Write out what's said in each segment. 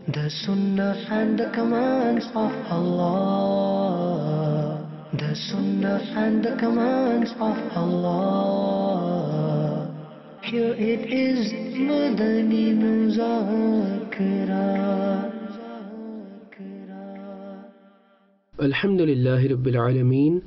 The Sunnah and the commands of Allah. The Sunnah and the commands of Allah. Here it is, Madani Muzakira. Alhamdulillahi Rabbil Alameen.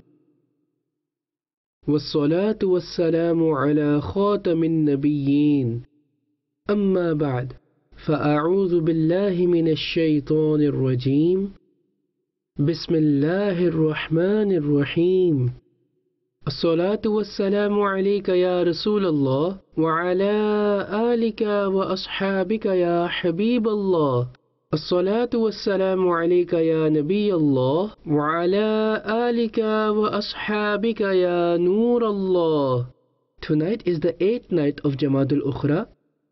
والصلاة والسلام على خاتم النبيين أما بعد فأعوذ بالله من الشيطان الرجيم بسم الله الرحمن الرحيم الصلاة والسلام عليك يا رسول الله وعلى آلك وأصحابك يا حبيب الله الصلاة والسلام عليك يا نبي الله وعلى آلك وأصحابك يا نور الله. Tonight is the 8th night of Jamad al-Ukhra,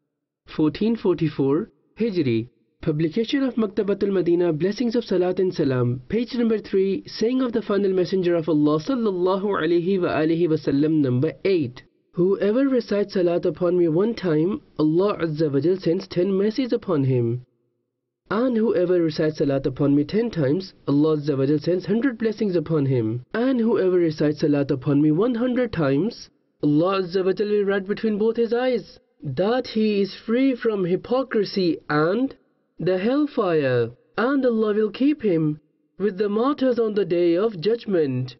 1444 Hijri. Publication of Maktabat al-Madina, Blessings of Salat and Salam, page number 3, saying of the final messenger of Allah sallallahu alayhi wa alihi wasallam, number 8. Whoever recites Salat upon me one time, Allah Azza wa Jal sends 10 mercies upon him. And whoever recites Salat upon me 10 times, Allah Azza wa Jal sends 100 blessings upon him. And whoever recites Salat upon me 100 times, Allah Azza wa Jal will write between both his eyes that he is free from hypocrisy and the hellfire, and Allah will keep him with the martyrs on the day of judgment.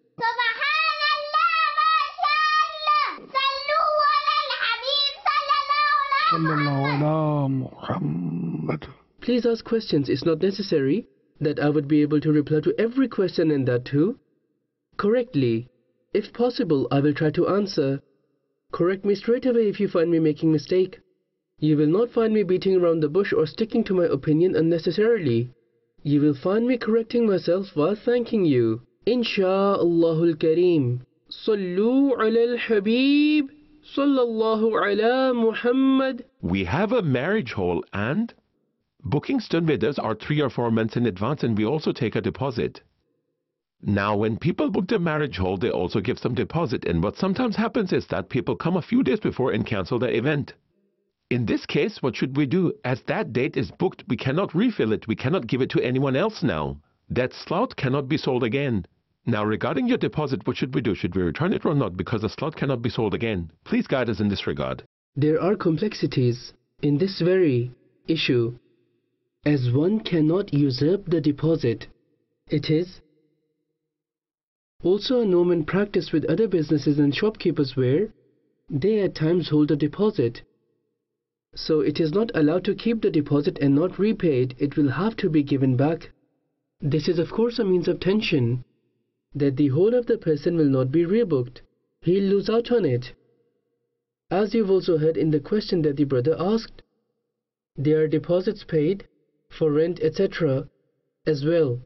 Please ask questions. It's not necessary that I would be able to reply to every question, and that too correctly. If possible, I will try to answer. Correct me straight away if you find me making mistake. You will not find me beating around the bush or sticking to my opinion unnecessarily. You will find me correcting myself while thanking you. Insha'Allahul Kareem. Sallu ala al-Habib. Sallallahu ala Muhammad. We have a marriage hall, and bookings done with us are 3 or 4 months in advance, and we also take a deposit. Now, when people book the marriage hall, they also give some deposit, and what sometimes happens is that people come a few days before and cancel the event. In this case, what should we do? As that date is booked, we cannot refill it. We cannot give it to anyone else now. That slot cannot be sold again. Now, regarding your deposit, what should we do? Should we return it or not? Because the slot cannot be sold again. Please guide us in this regard. There are complexities in this very issue, as one cannot usurp the deposit. It is also a norm and practice with other businesses and shopkeepers where they at times hold a deposit. So it is not allowed to keep the deposit and not repay it. It will have to be given back. This is of course a means of tension, that the whole of the person will not be rebooked. He'll lose out on it. As you've also heard in the question that the brother asked, there are deposits paid for rent, etc. as well.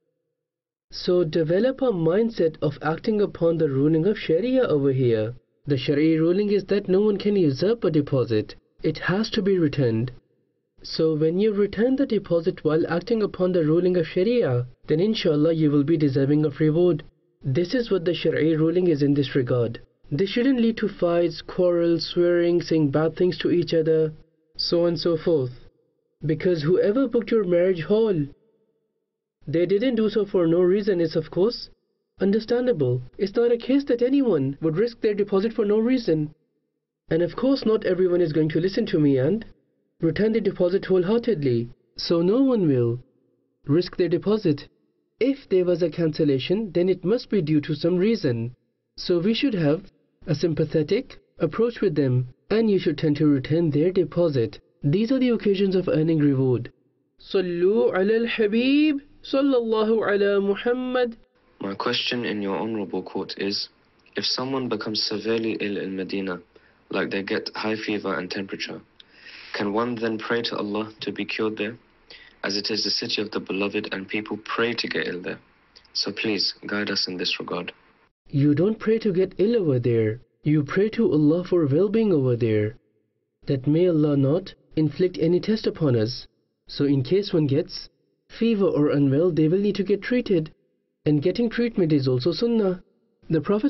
So develop a mindset of acting upon the ruling of Sharia over here. The Sharia ruling is that no one can usurp a deposit. It has to be returned. So when you return the deposit while acting upon the ruling of Sharia, then inshallah you will be deserving of reward. This is what the Sharia ruling is in this regard. This shouldn't lead to fights, quarrels, swearing, saying bad things to each other, so on and so forth. Because whoever booked your marriage hall, they didn't do so for no reason. Is of course understandable. It's not a case that anyone would risk their deposit for no reason. And of course not everyone is going to listen to me and return the deposit wholeheartedly. So no one will risk their deposit. If there was a cancellation, then it must be due to some reason. So we should have a sympathetic approach with them, and you should tend to return their deposit. These are the occasions of earning reward. Sallu ala al-Habib. Sallallahu ala Muhammad. My question in your honorable court is, if someone becomes severely ill in Medina, like they get high fever and temperature, can one then pray to Allah to be cured there? As it is the city of the beloved and people pray to get ill there. So please guide us in this regard. You don't pray to get ill over there. You pray to Allah for well-being over there, that may Allah not inflict any test upon us. So in case one gets fever or unwell, they will need to get treated, and getting treatment is also sunnah. The Prophet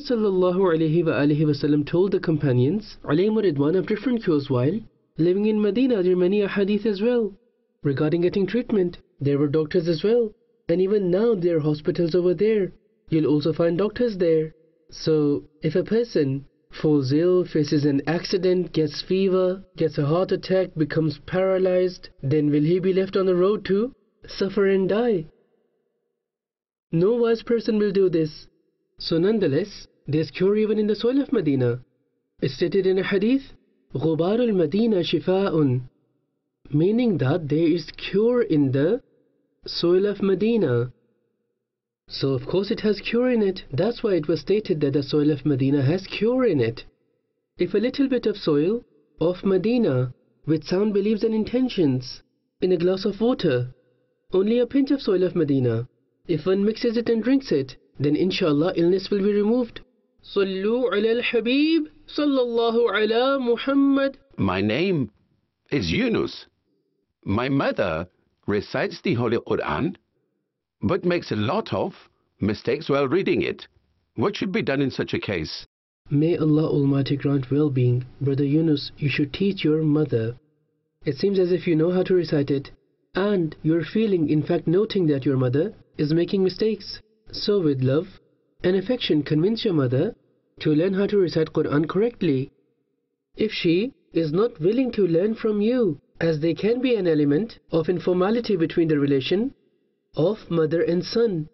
ﷺ told the companions alayhim ridwan of different cures while living in Medina. There are many ahadith as well. regarding getting treatment. There were doctors as well. And even now there are hospitals over there. You'll also find doctors there. So if a person falls ill, faces an accident, gets fever, gets a heart attack, becomes paralyzed, then will he be left on the road to suffer and die? No wise person will do this. So nonetheless, there's cure even in the soil of Medina. It's stated in a hadith, غُبَارُ الْمَدِينَ شِفَاءٌ, meaning that there is cure in the soil of Medina. So of course it has cure in it. That's why it was stated that the soil of Medina has cure in it. If a little bit of soil of Medina with sound beliefs and intentions in a glass of water, only a pinch of soil of Medina, if one mixes it and drinks it, then inshallah illness will be removed. Sallu ala al-Habib, sallallahu ala Muhammad. My name is Yunus. My mother recites the Holy Quran, but makes a lot of mistakes while reading it. What should be done in such a case? May Allah Almighty grant well-being. Brother Yunus, you should teach your mother. It seems as if you know how to recite it, and you're feeling, in fact noting that your mother is making mistakes. So with love and affection, convince your mother to learn how to recite Quran correctly. If she is not willing to learn from you, as there can be an element of informality between the relation of mother and son.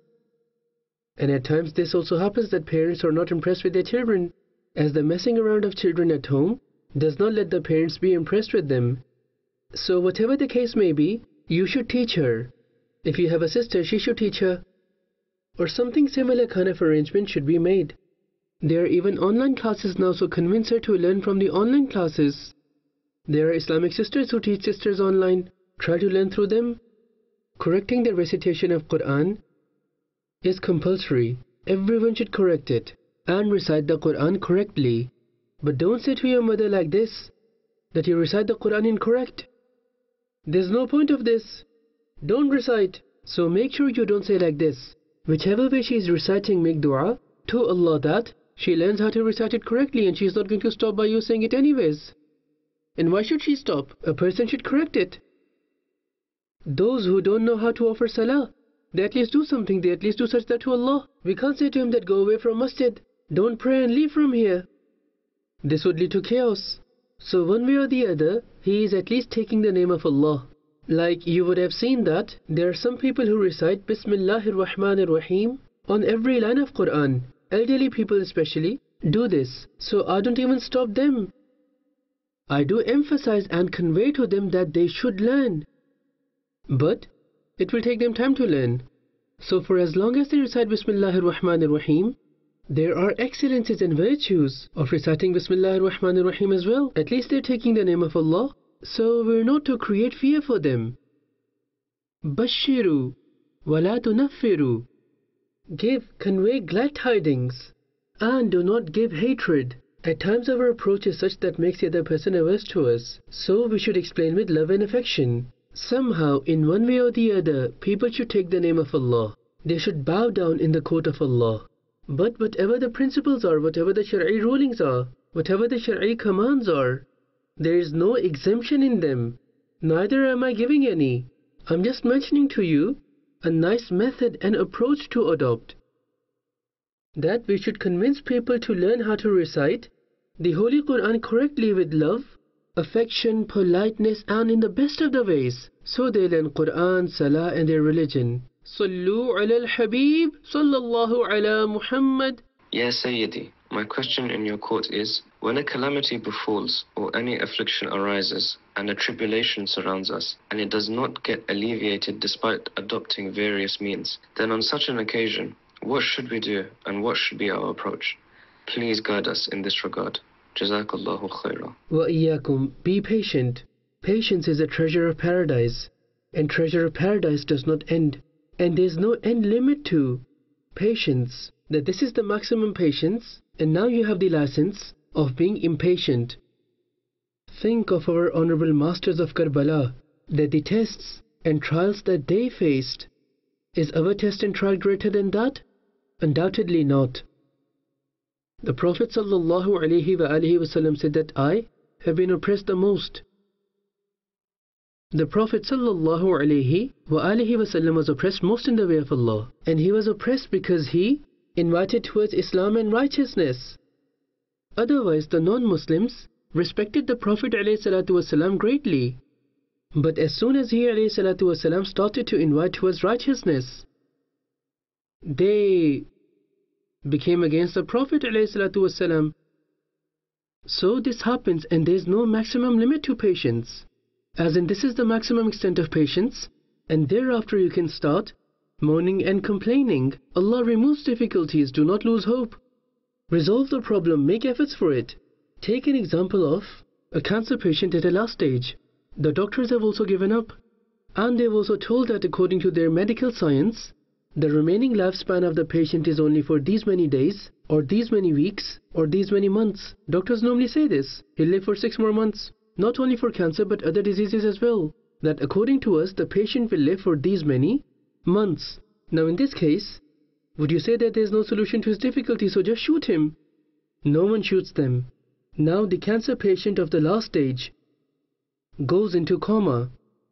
And at times this also happens that parents are not impressed with their children, as the messing around of children at home does not let the parents be impressed with them. So whatever the case may be, you should teach her. If you have a sister, she should teach her. Or something similar kind of arrangement should be made. There are even online classes now, so convince her to learn from the online classes. There are Islamic sisters who teach sisters online. Try to learn through them. Correcting the recitation of Quran is compulsory. Everyone should correct it and recite the Quran correctly. But don't say to your mother like this, that you recite the Quran incorrect. There's no point of this. Don't recite. So make sure you don't say like this. Whichever way she is reciting, make dua to Allah that she learns how to recite it correctly, and she is not going to stop by you saying it anyways. And why should she stop? A person should correct it. Those who don't know how to offer salah, they at least do something. They at least do sajda to Allah. We can't say to him that go away from masjid, don't pray and leave from here. This would lead to chaos. So one way or the other, he is at least taking the name of Allah. Like you would have seen that there are some people who recite Bismillahir Rahmanir Rahim on every line of Quran. Elderly people especially do this. So I don't even stop them. I do emphasize and convey to them that they should learn. But it will take them time to learn. So for as long as they recite Bismillahir Rahmanir Rahim, there are excellences and virtues of reciting Bismillahir Rahmanir Rahim as well. At least they're taking the name of Allah. So we're not to create fear for them. Bashiru wala tunaffiru. Give, convey glad tidings, and do not give hatred. At times our approach is such that makes the other person averse to us. So we should explain with love and affection. Somehow, in one way or the other, people should take the name of Allah. They should bow down in the court of Allah. But whatever the principles are, whatever the Shari'i rulings are, whatever the Shari'i commands are, there is no exemption in them. Neither am I giving any. I'm just mentioning to you a nice method and approach to adopt. That we should convince people to learn how to recite the Holy Quran correctly with love, affection, politeness, and in the best of the ways, so they learn Quran, Salah, and their religion. Sallu ala al-Habib, sallallahu ala Muhammad. Ya Sayyidi, my question in your court is, when a calamity befalls or any affliction arises and a tribulation surrounds us and it does not get alleviated despite adopting various means, then on such an occasion, what should we do and what should be our approach? Please guide us in this regard. Jazakallahu khairah. Wa iyyakum, be patient. Patience is a treasure of paradise, and treasure of paradise does not end. And there is no end limit to patience. That this is the maximum patience, and now you have the license of being impatient. Think of our honorable masters of Karbala, that the tests and trials that they faced. Is our test and trial greater than that? Undoubtedly not. The Prophet ﷺ said that I have been oppressed the most. The Prophet ﷺ was oppressed most in the way of Allah, and he was oppressed because he invited towards Islam and righteousness. Otherwise, the non-Muslims respected the Prophet ﷺ greatly. But as soon as he ﷺ started to invite towards righteousness, they became against the Prophet ﷺ. So this happens, and there is no maximum limit to patience. As in, this is the maximum extent of patience, and thereafter you can start moaning and complaining. Allah removes difficulties, do not lose hope. Resolve the problem, make efforts for it. Take an example of a cancer patient at a last stage. The doctors have also given up, and they've also told that according to their medical science, the remaining lifespan of the patient is only for these many days, or these many weeks, or these many months. Doctors normally say this, he'll live for 6 more months. Not only for cancer but other diseases as well, that according to us the patient will live for these many months. Now in this case, would you say that there is no solution to his difficulty, so just shoot him? No one shoots them. Now the cancer patient of the last stage goes into coma,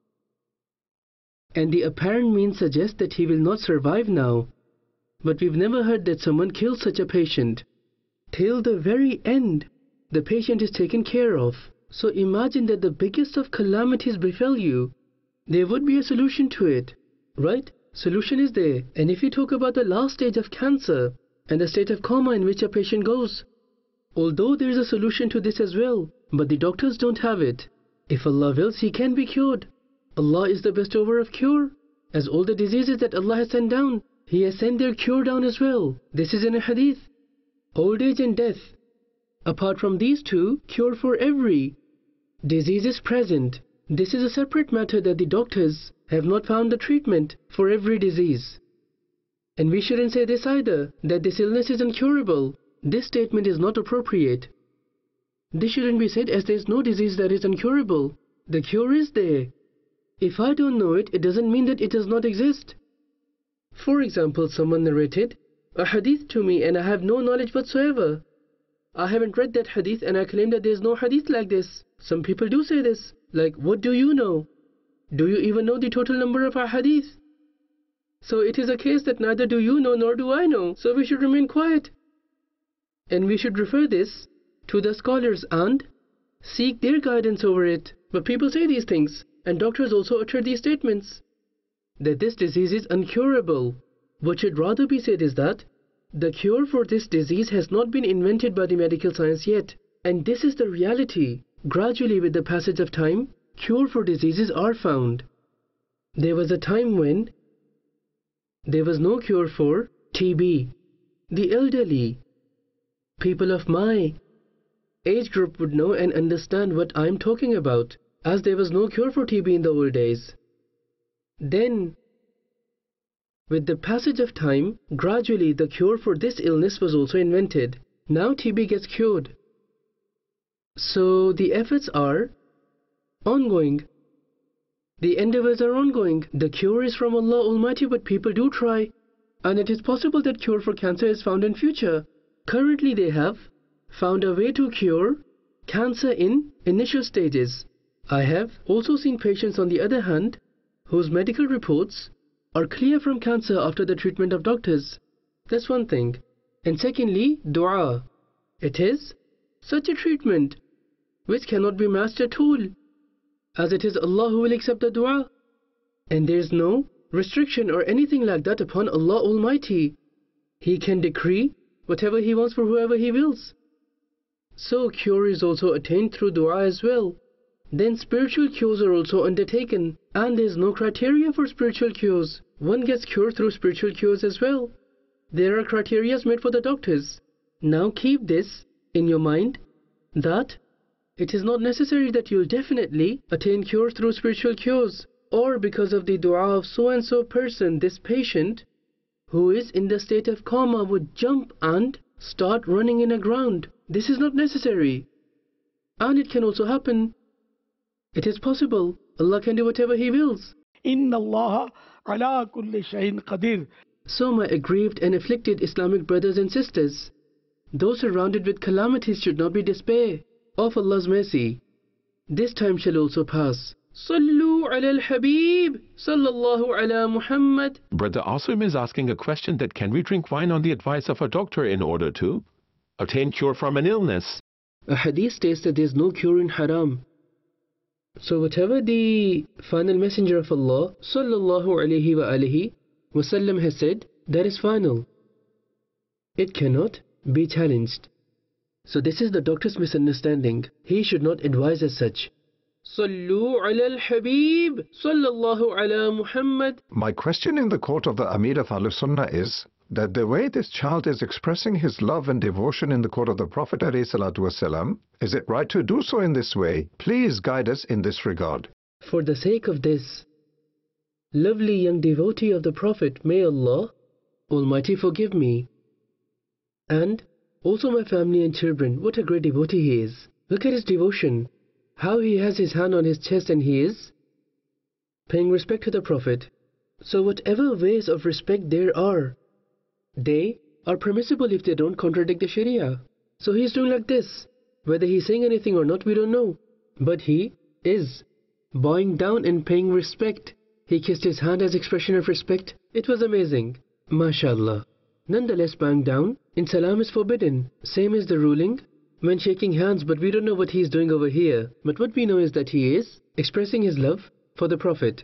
and the apparent means suggest that he will not survive now. But we've never heard that someone kills such a patient. Till the very end, the patient is taken care of. So imagine that the biggest of calamities befell you. There would be a solution to it, right? Solution is there. And if you talk about the last stage of cancer and the state of coma in which a patient goes, although there is a solution to this as well, but the doctors don't have it. If Allah wills, he can be cured. Allah is the bestower of cure. As all the diseases that Allah has sent down, He has sent their cure down as well. This is in a hadith. Old age and death. Apart from these two, cure for every disease is present. This is a separate matter that the doctors have not found the treatment for every disease. And we shouldn't say this either, that this illness is incurable. This statement is not appropriate. This shouldn't be said, as there is no disease that is incurable. The cure is there. If I don't know it, it doesn't mean that it does not exist. For example, someone narrated a hadith to me and I have no knowledge whatsoever. I haven't read that hadith and I claim that there is no hadith like this. Some people do say this, like, what do you know? Do you even know the total number of our hadith? So it is a case that neither do you know nor do I know, so we should remain quiet. And we should refer this to the scholars and seek their guidance over it. But people say these things, and doctors also utter these statements, that this disease is incurable. What should rather be said is that the cure for this disease has not been invented by the medical science yet. And this is the reality. Gradually, with the passage of time, cure for diseases are found. There was a time when there was no cure for TB. The elderly, people of my age group would know and understand what I am talking about, as there was no cure for TB in the old days. Then, with the passage of time, gradually the cure for this illness was also invented. Now TB gets cured. So the efforts are ongoing. The endeavors are ongoing. The cure is from Allah Almighty, but people do try. And it is possible that cure for cancer is found in future. Currently they have found a way to cure cancer in initial stages. I have also seen patients, on the other hand, whose medical reports are clear from cancer after the treatment of doctors. That's one thing. And secondly, dua. It is such a treatment which cannot be matched at all, as it is Allah who will accept the dua. And there is no restriction or anything like that upon Allah Almighty. He can decree whatever He wants for whoever He wills. So cure is also attained through dua as well. Then spiritual cures are also undertaken, and there is no criteria for spiritual cures. One gets cured through spiritual cures as well. There are criteria made for the doctors. Now keep this in your mind, that it is not necessary that you will definitely attain cure through spiritual cures, or because of the dua of so and so person, this patient who is in the state of coma would jump and start running in the ground. This is not necessary. And it can also happen. It is possible. Allah can do whatever He wills. Inna Allah ala kulli shayin qadir. So my aggrieved and afflicted Islamic brothers and sisters, those surrounded with calamities should not be despair of Allah's mercy. This time shall also pass. Sallu ala al-Habib, sallallahu ala Muhammad. Brother Asim is asking a question that can we drink wine on the advice of a doctor in order to obtain cure from an illness? A hadith states that there is no cure in haram. So whatever the final messenger of Allah, sallallahu alayhi wa alihi wasallam, has said, that is final. It cannot be challenged. So this is the doctor's misunderstanding. He should not advise as such. Sallu ala al-Habib, sallallahu ala Muhammad. My question in the court of the Amir of Ahl-Sunnah is that the way this child is expressing his love and devotion in the court of the Prophet ﷺ, is it right to do so in this way? Please guide us in this regard. For the sake of this lovely young devotee of the Prophet, may Allah Almighty forgive me. And also my family and children, what a great devotee he is. Look at his devotion. How he has his hand on his chest and he is paying respect to the Prophet. So whatever ways of respect there are, they are permissible if they don't contradict the Sharia. So he is doing like this. Whether he is saying anything or not, we don't know. But he is bowing down and paying respect. He kissed his hand as expression of respect. It was amazing. MashaAllah. Nonetheless, bowing down in salam is forbidden. Same is the ruling when shaking hands, but we don't know what he is doing over here. But what we know is that he is expressing his love for the Prophet.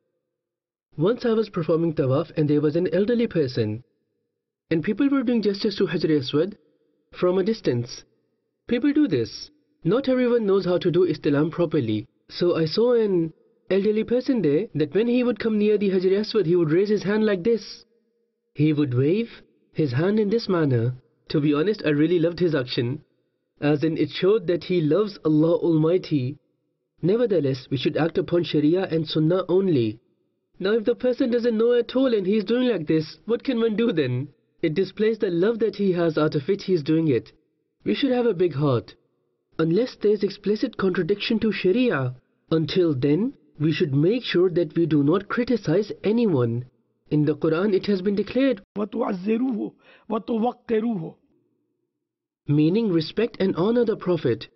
Once I was performing tawaf and there was an elderly person, and people were doing justice to Hajar Aswad from a distance. People do this. Not everyone knows how to do istilam properly. So I saw an elderly person there that when he would come near the Hajar Aswad, he would raise his hand like this. He would wave his hand in this manner. To be honest, I really loved his action, as in it showed that he loves Allah Almighty. Nevertheless, we should act upon Sharia and Sunnah only. Now if the person doesn't know at all and he is doing like this, what can one do then? It displays the love that he has out of which he is doing it. We should have a big heart. Unless there is explicit contradiction to Sharia, until then, we should make sure that we do not criticize anyone. In the Quran it has been declared, وَتُعَزِّرُوهُ وَتُوَقِّرُوهُ, meaning respect and honor the Prophet.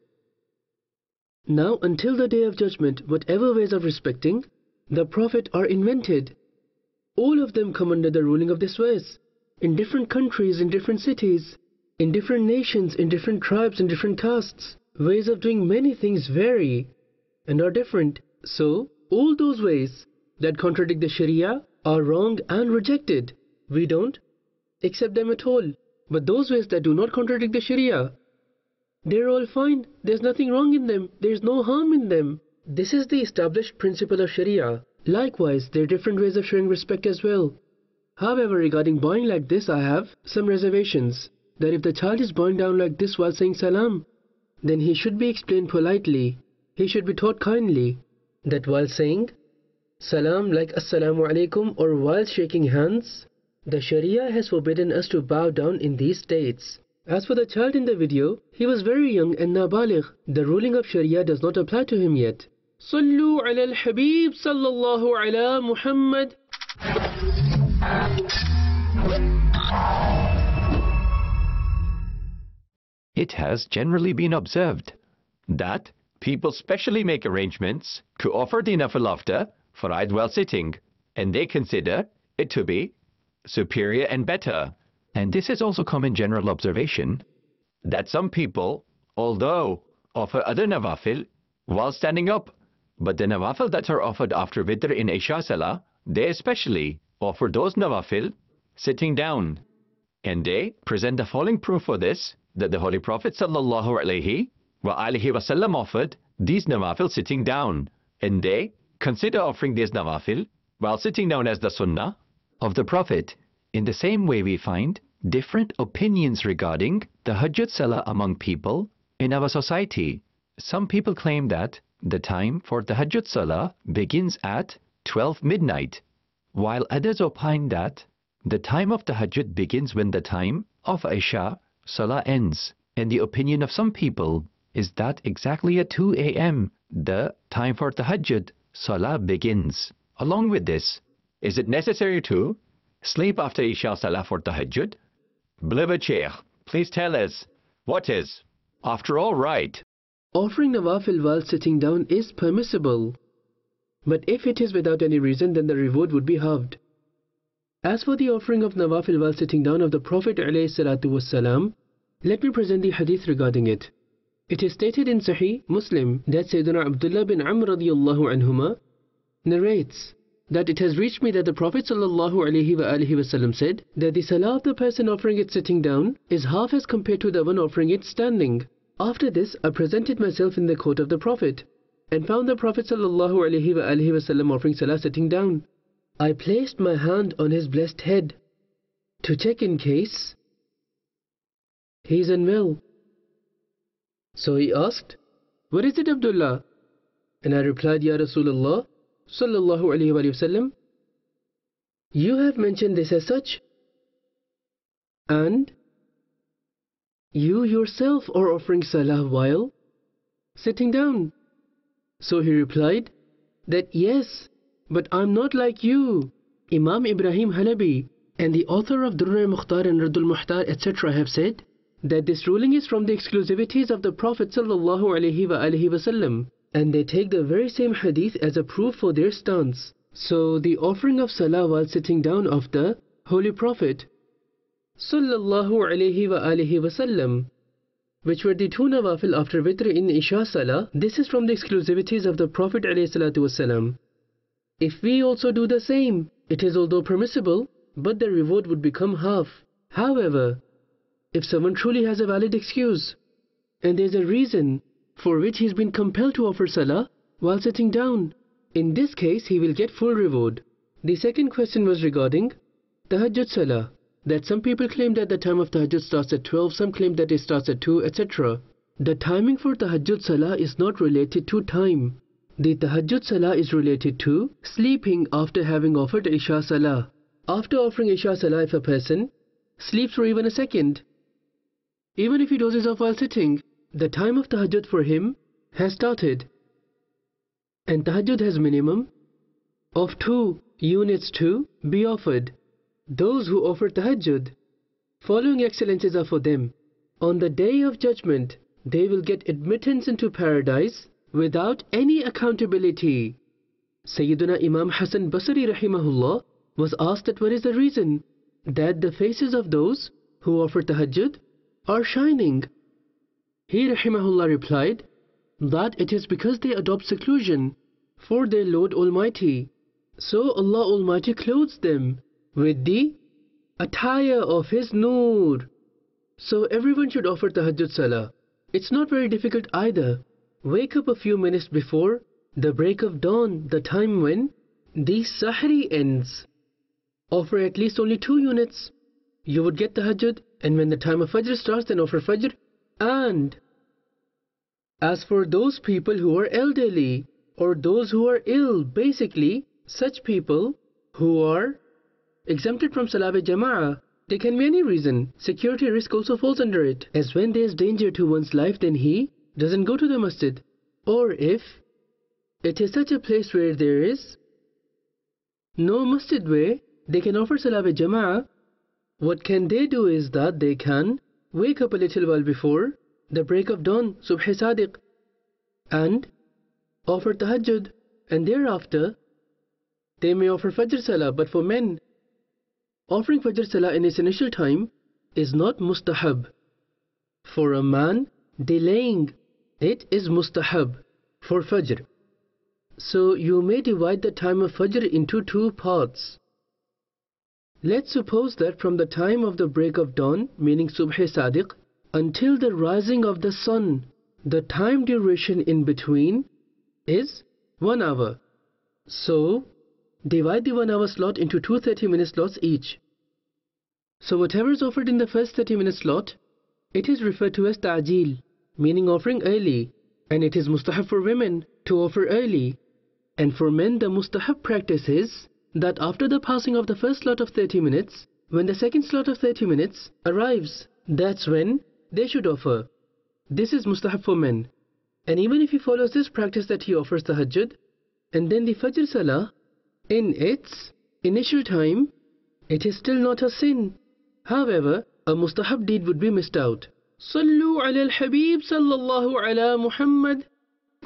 Now until the Day of Judgment, whatever ways of respecting the Prophet are invented, all of them come under the ruling of this verse. In different countries, in different cities, in different nations, in different tribes, in different castes, ways of doing many things vary and are different. So all those ways that contradict the Sharia are wrong and rejected. We don't accept them at all. But those ways that do not contradict the Sharia, they're all fine. There's nothing wrong in them. There's no harm in them. This is the established principle of Sharia. Likewise, there are different ways of showing respect as well. However, regarding bowing like this, I have some reservations. That if the child is bowing down like this while saying salam, then he should be explained politely. He should be taught kindly that while saying salam like assalamu alaikum or while shaking hands, the Sharia has forbidden us to bow down in these states. As for the child in the video, he was very young and nabaligh. The ruling of Sharia does not apply to him yet. Sallu ala al-Habib, sallallahu ala Muhammad. It has generally been observed that people specially make arrangements to offer the nafil after for Eid while sitting, and they consider it to be superior and better. And this is also common general observation that some people, although offer other nawafil while standing up, but the nawafil that are offered after Witr in Isha Salah, they especially offer those nawafil sitting down. And they present the following proof for this, that the Holy Prophet sallallahu alaihi wasallam offered these nawafil sitting down, and they consider offering these nawafil while sitting down as the sunnah of the Prophet. In the same way, we find different opinions regarding the Hajjat Salah among people in our society. Some people claim that the time for the Hajjat Salah begins at 12 midnight, while others opine that the time of the Hajjat begins when the time of Isha Salah ends. And the opinion of some people is that exactly at 2 a.m. the time for the Hajjat Salah begins. Along with this, is it necessary to sleep after Isha Salah for Tahajjud? Beloved Sheikh, please tell us, what is, after all, right? Offering nawafil while sitting down is permissible. But if it is without any reason, then the reward would be halved. As for the offering of nawafil while sitting down of the Prophet ﷺ, let me present the hadith regarding it. It is stated in Sahih Muslim that Sayyidina Abdullah bin Amr radiyallahu anhuma narrates that it has reached me that the Prophet ﷺ said that the salah of the person offering it sitting down is half as compared to the one offering it standing. After this, I presented myself in the court of the Prophet and found the Prophet ﷺ offering salah sitting down. I placed my hand on his blessed head to check in case he is unwell. So he asked, "What is it, Abdullah?" And I replied, "Ya Rasulullah sallallahu alayhi wa sallam, you have mentioned this as such, and you yourself are offering salah while sitting down." So he replied that yes, but I'm not like you. Imam Ibrahim Halabi and the author of Durr al-Mukhtar and Raddul Muhtar etc. have said that this ruling is from the exclusivities of the Prophet sallallahu alaihi wasallam, and they take the very same hadith as a proof for their stance. So the offering of salah while sitting down of the Holy Prophet sallallahu alaihi wasallam, which were the two nawafil after witr in Isha Salah, this is from the exclusivities of the Prophet alayhi salatu wasalam. If we also do the same, it is although permissible, but the reward would become half. However, if someone truly has a valid excuse, and there is a reason for which he has been compelled to offer salah while sitting down, in this case he will get full reward. The second question was regarding Tahajjud Salah, that some people claim that the time of Tahajjud starts at 12, some claim that it starts at 2, etc. The timing for Tahajjud Salah is not related to time. The Tahajjud Salah is related to sleeping after having offered Isha Salah. After offering Isha Salah, if a person sleeps for even a second, even if he dozes off while sitting, the time of Tahajjud for him has started. And Tahajjud has minimum of 2 units to be offered. Those who offer Tahajjud, following excellences are for them. On the Day of Judgment, they will get admittance into paradise without any accountability. Sayyiduna Imam Hassan Basri rahimahullah was asked that what is the reason that the faces of those who offer Tahajjud are shining. He rahimahullah replied that it is because they adopt seclusion for their Lord Almighty. So Allah Almighty clothes them with the attire of His Noor. So everyone should offer Tahajjud Salah. It's not very difficult either. Wake up a few minutes before the break of dawn, the time when the Sahri ends. Offer at least only 2 units. You would get Tahajjud, and when the time of Fajr starts, then offer Fajr. And as for those people who are elderly or those who are ill, basically such people who are exempted from Salah Jama'ah, there can be any reason. Security risk also falls under it, as when there is danger to one's life, then he doesn't go to the masjid. Or if it is such a place where there is no masjid where they can offer Salah Jama'ah, what can they do is that they can wake up a little while before the break of dawn, Subh Sadiq, and offer Tahajjud, and thereafter they may offer Fajr Salah. But for men, offering Fajr Salah in its initial time is not mustahab. For a man, delaying it is mustahab for Fajr. So you may divide the time of Fajr into 2 parts. Let's suppose that from the time of the break of dawn, meaning Subh Sadiq, until the rising of the sun, the time duration in between is 1 hour. So divide the 1 hour slot into 2 30-minute slots each. So whatever is offered in the first 30-minute slot, it is referred to as ta'jeel, meaning offering early, and it is mustahab for women to offer early. And for men, the mustahab practice is that after the passing of the first slot of 30 minutes, when the second slot of 30 minutes arrives, that's when they should offer. This is mustahab for men. And even if he follows this practice that he offers Tahajjud, and then the Fajr Salah, in its initial time, it is still not a sin. However, a mustahab deed would be missed out. Sallu ala al-Habib sallallahu ala Muhammad.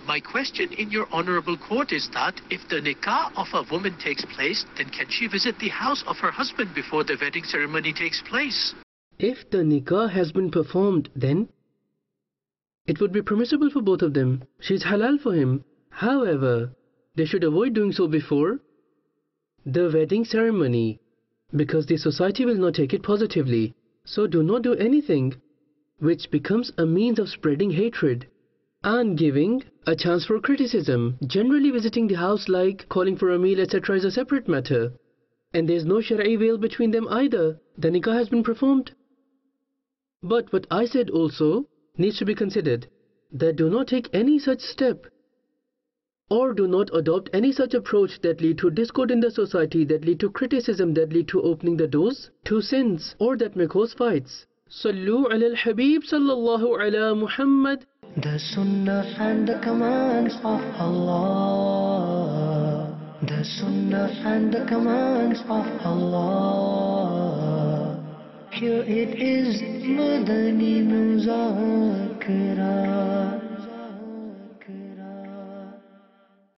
My question in your honorable court is that if the nikah of a woman takes place, then can she visit the house of her husband before the wedding ceremony takes place? If the nikah has been performed, then it would be permissible for both of them. She is halal for him. However, they should avoid doing so before the wedding ceremony, because the society will not take it positively. So do not do anything which becomes a means of spreading hatred and giving a chance for criticism. Generally visiting the house like calling for a meal etc. is a separate matter, and there is no Shari'i veil between them either. The nikah has been performed. But what I said also needs to be considered, that do not take any such step or do not adopt any such approach that lead to discord in the society, that lead to criticism, that lead to opening the doors to sins, or that may cause fights. Sallu ala al-Habib sallallahu ala Muhammad. The Sunnah and the commands of Allah. The Sunnah and the commands of Allah. Here it is, Madani Muzakara.